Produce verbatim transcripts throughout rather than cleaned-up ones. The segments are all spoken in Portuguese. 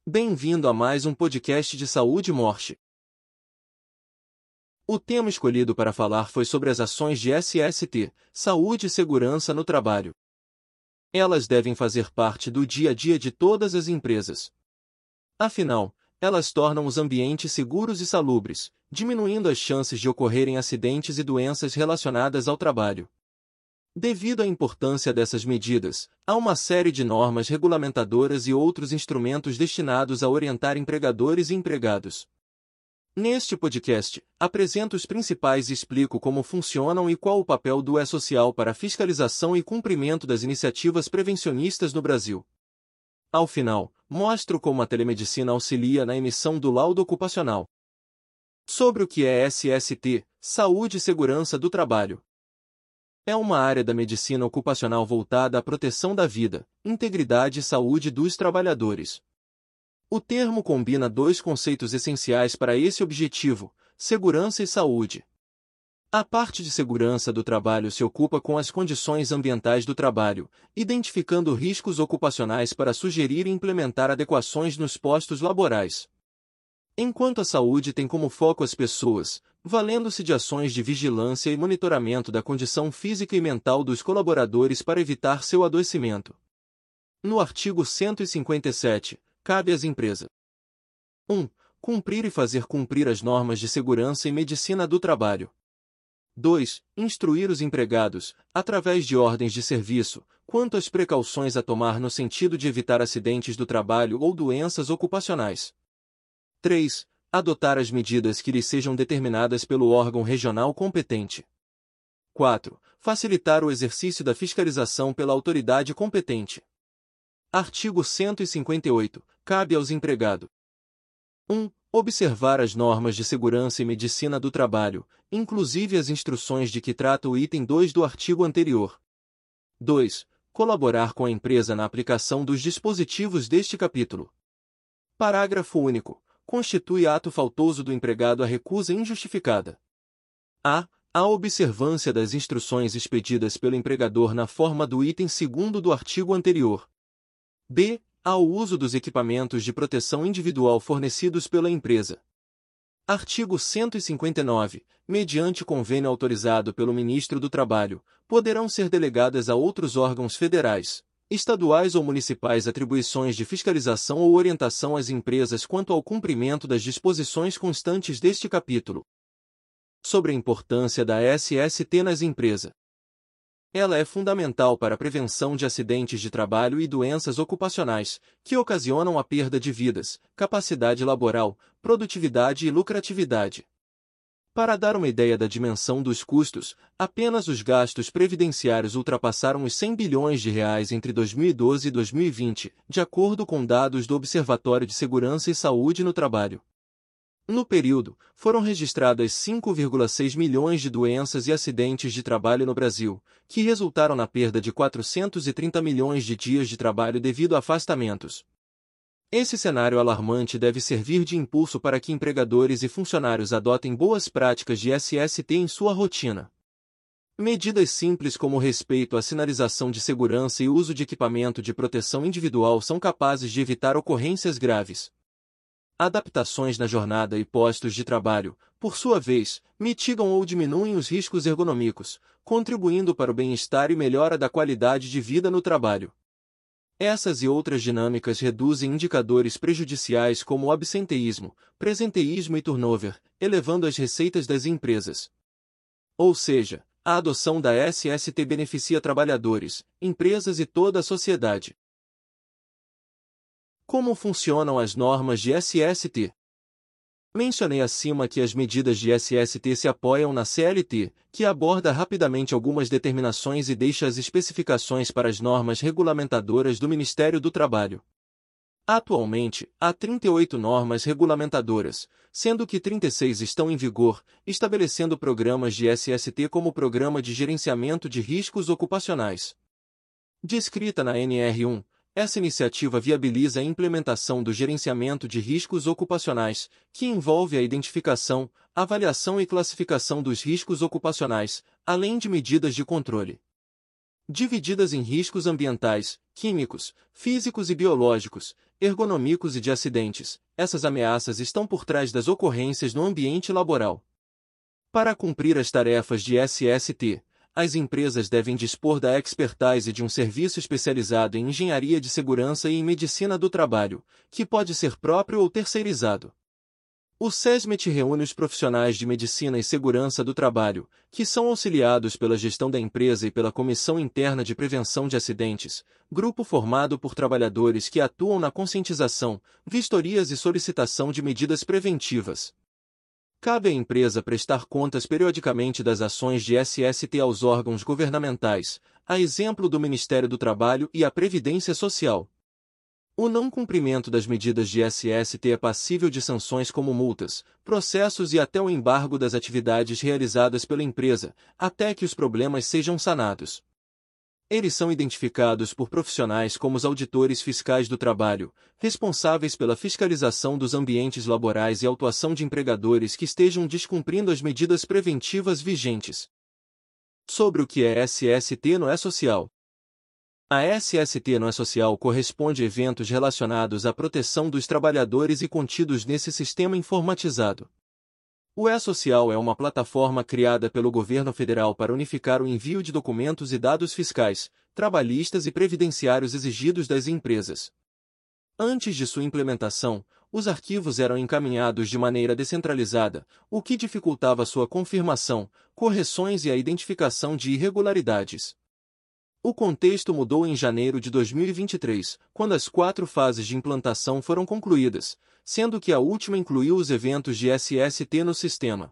Bem-vindo a mais um podcast de saúde e morte. O tema escolhido para falar foi sobre as ações de S S T, Saúde e Segurança no Trabalho. Elas devem fazer parte do dia a dia de todas as empresas. Afinal, elas tornam os ambientes seguros e salubres, diminuindo as chances de ocorrerem acidentes e doenças relacionadas ao trabalho. Devido à importância dessas medidas, há uma série de normas regulamentadoras e outros instrumentos destinados a orientar empregadores e empregados. Neste podcast, apresento os principais e explico como funcionam e qual o papel do E-Social para a fiscalização e cumprimento das iniciativas prevencionistas no Brasil. Ao final, mostro como a telemedicina auxilia na emissão do laudo ocupacional. Sobre o que é S S T, Saúde e Segurança do Trabalho. É uma área da medicina ocupacional voltada à proteção da vida, integridade e saúde dos trabalhadores. O termo combina dois conceitos essenciais para esse objetivo: segurança e saúde. A parte de segurança do trabalho se ocupa com as condições ambientais do trabalho, identificando riscos ocupacionais para sugerir e implementar adequações nos postos laborais. Enquanto a saúde tem como foco as pessoas, valendo-se de ações de vigilância e monitoramento da condição física e mental dos colaboradores para evitar seu adoecimento. No artigo cento e cinquenta e sete, cabe às empresas: um. Cumprir e fazer cumprir as normas de segurança e medicina do trabalho. dois. Instruir os empregados, através de ordens de serviço, quanto às precauções a tomar no sentido de evitar acidentes do trabalho ou doenças ocupacionais. três. Adotar as medidas que lhes sejam determinadas pelo órgão regional competente. quatro. Facilitar o exercício da fiscalização pela autoridade competente. Artigo cento e cinquenta e oito. Cabe aos empregados: um. Observar as normas de segurança e medicina do trabalho, inclusive as instruções de que trata o item dois do artigo anterior. dois. Colaborar com a empresa na aplicação dos dispositivos deste capítulo. Parágrafo único. Constitui ato faltoso do empregado a recusa injustificada: a. A observância das instruções expedidas pelo empregador na forma do item segundo do artigo anterior. b. Ao uso dos equipamentos de proteção individual fornecidos pela empresa. Artigo cento e cinquenta e nove. Mediante convênio autorizado pelo Ministro do Trabalho, poderão ser delegadas a outros órgãos federais, estaduais ou municipais atribuições de fiscalização ou orientação às empresas quanto ao cumprimento das disposições constantes deste capítulo. Sobre a importância da S S T nas empresas. Ela é fundamental para a prevenção de acidentes de trabalho e doenças ocupacionais, que ocasionam a perda de vidas, capacidade laboral, produtividade e lucratividade. Para dar uma ideia da dimensão dos custos, apenas os gastos previdenciários ultrapassaram os cem bilhões de reais entre dois mil e doze e dois mil e vinte, de acordo com dados do Observatório de Segurança e Saúde no Trabalho. No período, foram registradas cinco vírgula seis milhões de doenças e acidentes de trabalho no Brasil, que resultaram na perda de quatrocentos e trinta milhões de dias de trabalho devido a afastamentos. Esse cenário alarmante deve servir de impulso para que empregadores e funcionários adotem boas práticas de S S T em sua rotina. Medidas simples como respeito à sinalização de segurança e uso de equipamento de proteção individual são capazes de evitar ocorrências graves. Adaptações na jornada e postos de trabalho, por sua vez, mitigam ou diminuem os riscos ergonômicos, contribuindo para o bem-estar e melhora da qualidade de vida no trabalho. Essas e outras dinâmicas reduzem indicadores prejudiciais como o absenteísmo, presenteísmo e turnover, elevando as receitas das empresas. Ou seja, a adoção da S S T beneficia trabalhadores, empresas e toda a sociedade. Como funcionam as normas de S S T? Mencionei acima que as medidas de S S T se apoiam na C L T, que aborda rapidamente algumas determinações e deixa as especificações para as normas regulamentadoras do Ministério do Trabalho. Atualmente, há trinta e oito normas regulamentadoras, sendo que trinta e seis estão em vigor, estabelecendo programas de S S T como Programa de Gerenciamento de Riscos Ocupacionais. Descrita na N R um, essa iniciativa viabiliza a implementação do gerenciamento de riscos ocupacionais, que envolve a identificação, avaliação e classificação dos riscos ocupacionais, além de medidas de controle. Divididas em riscos ambientais, químicos, físicos e biológicos, ergonômicos e de acidentes. Essas ameaças estão por trás das ocorrências no ambiente laboral. Para cumprir as tarefas de S S T, as empresas devem dispor da expertise de um serviço especializado em engenharia de segurança e em medicina do trabalho, que pode ser próprio ou terceirizado. O SESMET reúne os profissionais de medicina e segurança do trabalho, que são auxiliados pela gestão da empresa e pela Comissão Interna de Prevenção de Acidentes, grupo formado por trabalhadores que atuam na conscientização, vistorias e solicitação de medidas preventivas. Cabe à empresa prestar contas periodicamente das ações de S S T aos órgãos governamentais, a exemplo do Ministério do Trabalho e a Previdência Social. O não cumprimento das medidas de S S T é passível de sanções como multas, processos e até o embargo das atividades realizadas pela empresa, até que os problemas sejam sanados. Eles são identificados por profissionais como os auditores fiscais do trabalho, responsáveis pela fiscalização dos ambientes laborais e autuação de empregadores que estejam descumprindo as medidas preventivas vigentes. Sobre o que é S S T no E-Social. A S S T no E-Social corresponde a eventos relacionados à proteção dos trabalhadores e contidos nesse sistema informatizado. O E-Social é uma plataforma criada pelo governo federal para unificar o envio de documentos e dados fiscais, trabalhistas e previdenciários exigidos das empresas. Antes de sua implementação, os arquivos eram encaminhados de maneira descentralizada, o que dificultava sua confirmação, correções e a identificação de irregularidades. O contexto mudou em janeiro de dois mil e vinte e três, quando as quatro fases de implantação foram concluídas, sendo que a última incluiu os eventos de S S T no sistema.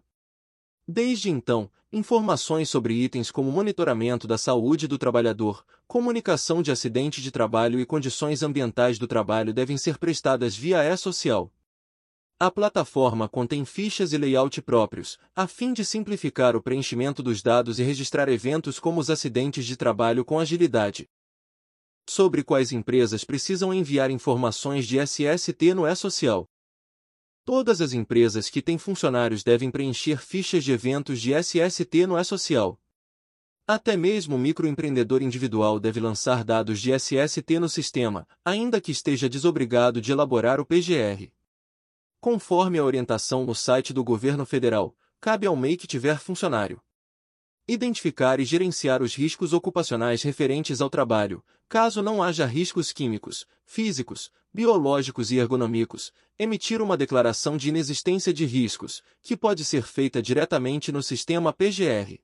Desde então, informações sobre itens como monitoramento da saúde do trabalhador, comunicação de acidente de trabalho e condições ambientais do trabalho devem ser prestadas via E-Social. A plataforma contém fichas e layout próprios, a fim de simplificar o preenchimento dos dados e registrar eventos como os acidentes de trabalho com agilidade. Sobre quais empresas precisam enviar informações de S S T no E-Social. Todas as empresas que têm funcionários devem preencher fichas de eventos de S S T no E-Social. Até mesmo o microempreendedor individual deve lançar dados de S S T no sistema, ainda que esteja desobrigado de elaborar o P G R. Conforme a orientação no site do governo federal, cabe ao M E I que tiver funcionário identificar e gerenciar os riscos ocupacionais referentes ao trabalho, caso não haja riscos químicos, físicos, biológicos e ergonômicos, emitir uma declaração de inexistência de riscos, que pode ser feita diretamente no sistema P G R.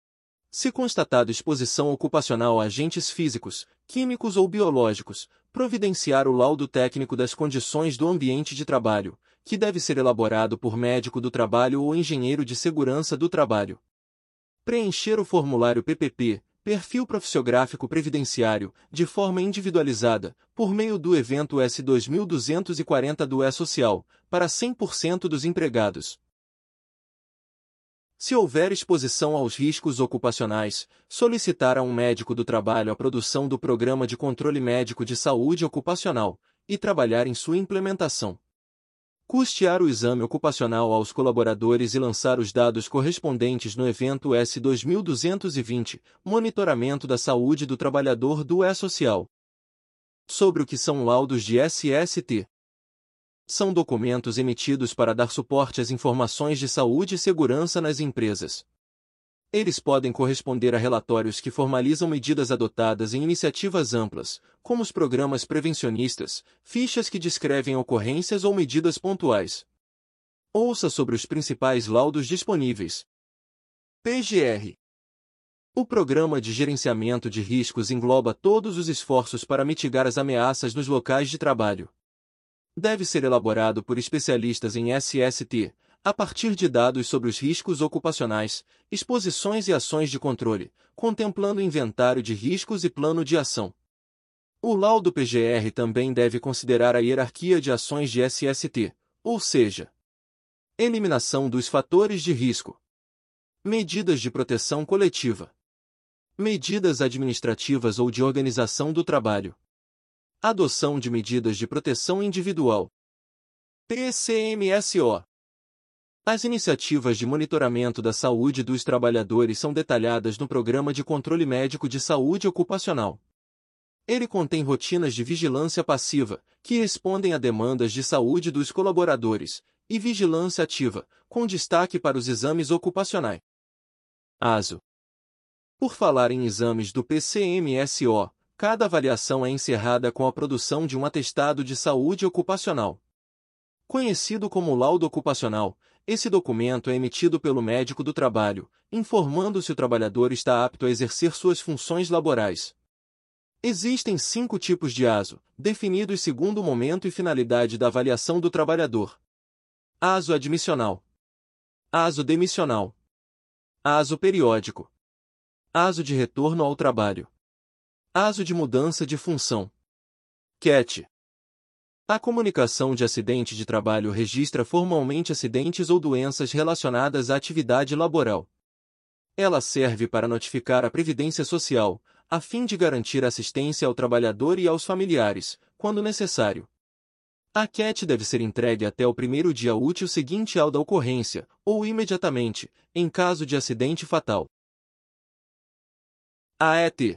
Se constatado exposição ocupacional a agentes físicos, químicos ou biológicos, providenciar o laudo técnico das condições do ambiente de trabalho, que deve ser elaborado por médico do trabalho ou engenheiro de segurança do trabalho. Preencher o formulário P P P, Perfil Profissiográfico Previdenciário, de forma individualizada, por meio do evento S dois mil duzentos e quarenta do E-Social, para cem por cento dos empregados. Se houver exposição aos riscos ocupacionais, solicitar a um médico do trabalho a produção do Programa de Controle Médico de Saúde Ocupacional, e trabalhar em sua implementação. Custear o exame ocupacional aos colaboradores e lançar os dados correspondentes no evento S dois mil duzentos e vinte, Monitoramento da Saúde do Trabalhador do E-Social. Sobre o que são laudos de S S T. São documentos emitidos para dar suporte às informações de saúde e segurança nas empresas. Eles podem corresponder a relatórios que formalizam medidas adotadas em iniciativas amplas, como os programas prevencionistas, fichas que descrevem ocorrências ou medidas pontuais. Ouça sobre os principais laudos disponíveis. P G R. O Programa de Gerenciamento de Riscos engloba todos os esforços para mitigar as ameaças nos locais de trabalho. Deve ser elaborado por especialistas em S S T, a partir de dados sobre os riscos ocupacionais, exposições e ações de controle, contemplando inventário de riscos e plano de ação. O laudo P G R também deve considerar a hierarquia de ações de S S T, ou seja, eliminação dos fatores de risco, medidas de proteção coletiva, medidas administrativas ou de organização do trabalho, adoção de medidas de proteção individual, P C M S O. As iniciativas de monitoramento da saúde dos trabalhadores são detalhadas no Programa de Controle Médico de Saúde Ocupacional. Ele contém rotinas de vigilância passiva, que respondem a demandas de saúde dos colaboradores, e vigilância ativa, com destaque para os exames ocupacionais. ASO. Por falar em exames do P C M S O, cada avaliação é encerrada com a produção de um atestado de saúde ocupacional. Conhecido como laudo ocupacional, esse documento é emitido pelo médico do trabalho, informando se o trabalhador está apto a exercer suas funções laborais. Existem cinco tipos de ASO, definidos segundo o momento e finalidade da avaliação do trabalhador. ASO admissional. ASO demissional. ASO periódico. ASO de retorno ao trabalho. ASO de mudança de função. C A T. A comunicação de acidente de trabalho registra formalmente acidentes ou doenças relacionadas à atividade laboral. Ela serve para notificar a Previdência Social, a fim de garantir assistência ao trabalhador e aos familiares, quando necessário. A C A T deve ser entregue até o primeiro dia útil seguinte ao da ocorrência, ou imediatamente, em caso de acidente fatal. A E T.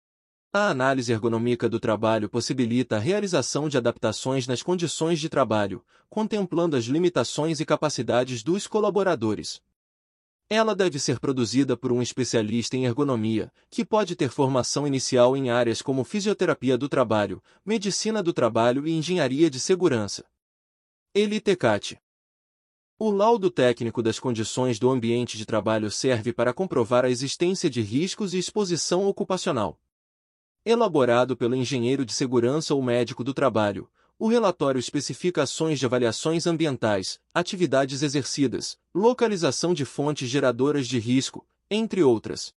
A análise ergonômica do trabalho possibilita a realização de adaptações nas condições de trabalho, contemplando as limitações e capacidades dos colaboradores. Ela deve ser produzida por um especialista em ergonomia, que pode ter formação inicial em áreas como fisioterapia do trabalho, medicina do trabalho e engenharia de segurança. ELITECAT. O laudo técnico das condições do ambiente de trabalho serve para comprovar a existência de riscos e exposição ocupacional. Elaborado pelo engenheiro de segurança ou médico do trabalho, o relatório especifica ações de avaliações ambientais, atividades exercidas, localização de fontes geradoras de risco, entre outras.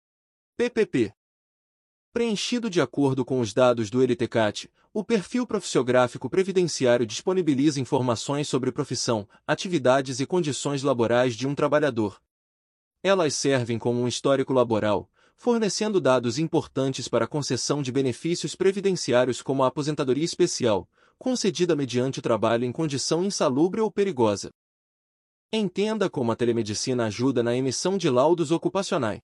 P P P. Preenchido de acordo com os dados do ELITECAT, o perfil profissiográfico previdenciário disponibiliza informações sobre profissão, atividades e condições laborais de um trabalhador. Elas servem como um histórico laboral, fornecendo dados importantes para a concessão de benefícios previdenciários como a aposentadoria especial, concedida mediante o trabalho em condição insalubre ou perigosa. Entenda como a telemedicina ajuda na emissão de laudos ocupacionais.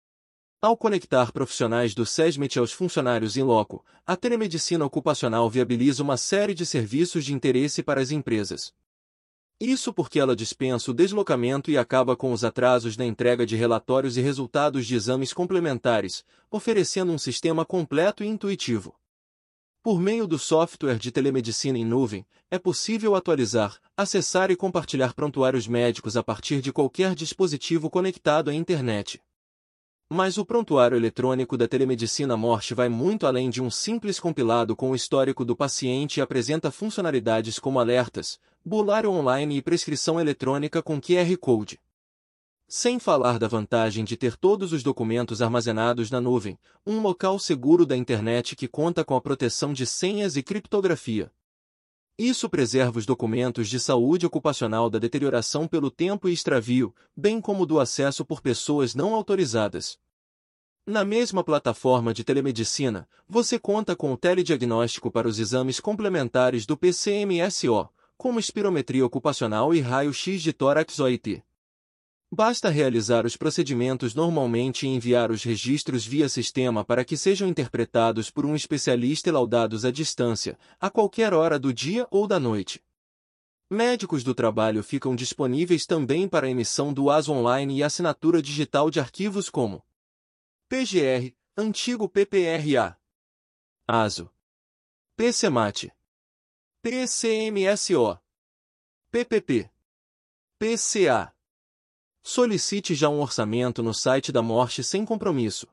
Ao conectar profissionais do SESMIT aos funcionários in loco, a telemedicina ocupacional viabiliza uma série de serviços de interesse para as empresas. Isso porque ela dispensa o deslocamento e acaba com os atrasos na entrega de relatórios e resultados de exames complementares, oferecendo um sistema completo e intuitivo. Por meio do software de telemedicina em nuvem, é possível atualizar, acessar e compartilhar prontuários médicos a partir de qualquer dispositivo conectado à internet. Mas o prontuário eletrônico da telemedicina Morte vai muito além de um simples compilado com o histórico do paciente e apresenta funcionalidades como alertas, bulário online e prescrição eletrônica com Q R Code. Sem falar da vantagem de ter todos os documentos armazenados na nuvem, um local seguro da internet que conta com a proteção de senhas e criptografia. Isso preserva os documentos de saúde ocupacional da deterioração pelo tempo e extravio, bem como do acesso por pessoas não autorizadas. Na mesma plataforma de telemedicina, você conta com o telediagnóstico para os exames complementares do P C M S O, como espirometria ocupacional e raio-x de tórax-O I T. Basta realizar os procedimentos normalmente e enviar os registros via sistema para que sejam interpretados por um especialista e laudados à distância, a qualquer hora do dia ou da noite. Médicos do trabalho ficam disponíveis também para a emissão do ASO online e assinatura digital de arquivos como P G R, antigo P P R A, ASO, PCMAT, P C M S O, P P P, P C A. Solicite já um orçamento no site da Morte sem compromisso.